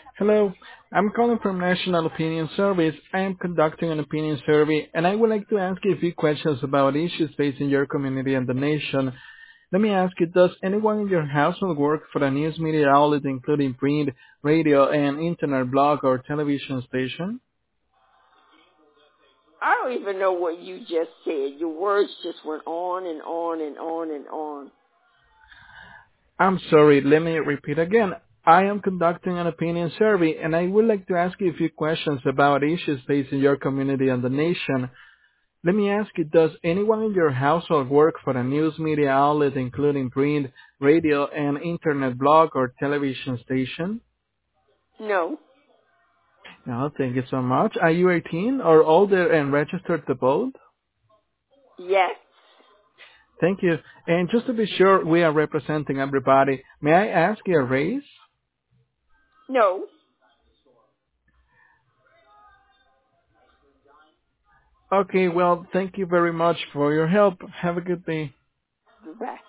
Hello, I'm calling from National Opinion Service. I am conducting an opinion survey, and I would like to ask you a few questions about issues facing your community and the nation. Let me ask you, does anyone in your household work for a news media outlet, including print, radio, and internet blog or television station? I don't even know what you just said. Your words just went on and on and on and on. I'm sorry, let me repeat again. I am conducting an opinion survey, and I would like to ask you a few questions about issues facing your community and the nation. Let me ask you, does anyone in your household work for a news media outlet, including print, radio, and internet blog or television station? No. No, thank you so much. Are you 18 or older and registered to vote? Yes. Thank you. And just to be sure we are representing everybody, may I ask your race? No. Okay, well, thank you very much for your help. Have a good day. Bye.